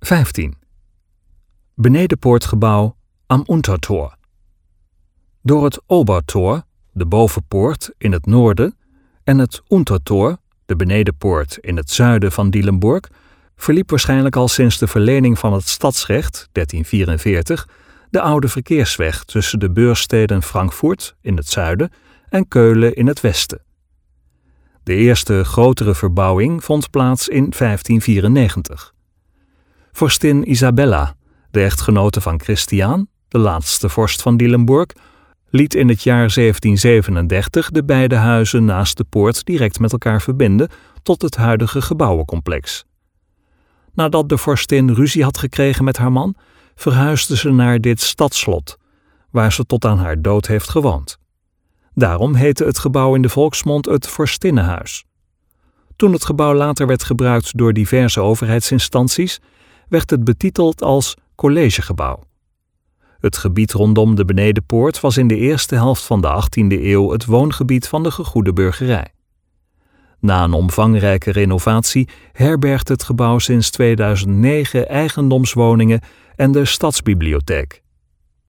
15. Benedenpoortgebouw am Untertor. Door het Obertor, de bovenpoort in het noorden, en het Untertor, de benedenpoort in het zuiden van Dillenburg, verliep waarschijnlijk al sinds de verlening van het stadsrecht, 1344, de oude verkeersweg tussen de beurssteden Frankfurt in het zuiden en Keulen in het westen. De eerste grotere verbouwing vond plaats in 1594. Vorstin Isabella, de echtgenote van Christiaan, de laatste vorst van Dillenburg, liet in het jaar 1737 de beide huizen naast de poort direct met elkaar verbinden tot het huidige gebouwencomplex. Nadat de vorstin ruzie had gekregen met haar man, verhuisde ze naar dit stadsslot, waar ze tot aan haar dood heeft gewoond. Daarom heette het gebouw in de volksmond het Vorstinnenhuis. Toen het gebouw later werd gebruikt door diverse overheidsinstanties, werd het betiteld als collegegebouw. Het gebied rondom de benedenpoort was in de eerste helft van de 18e eeuw het woongebied van de gegoede burgerij. Na een omvangrijke renovatie herbergt het gebouw sinds 2009 eigendomswoningen en de stadsbibliotheek.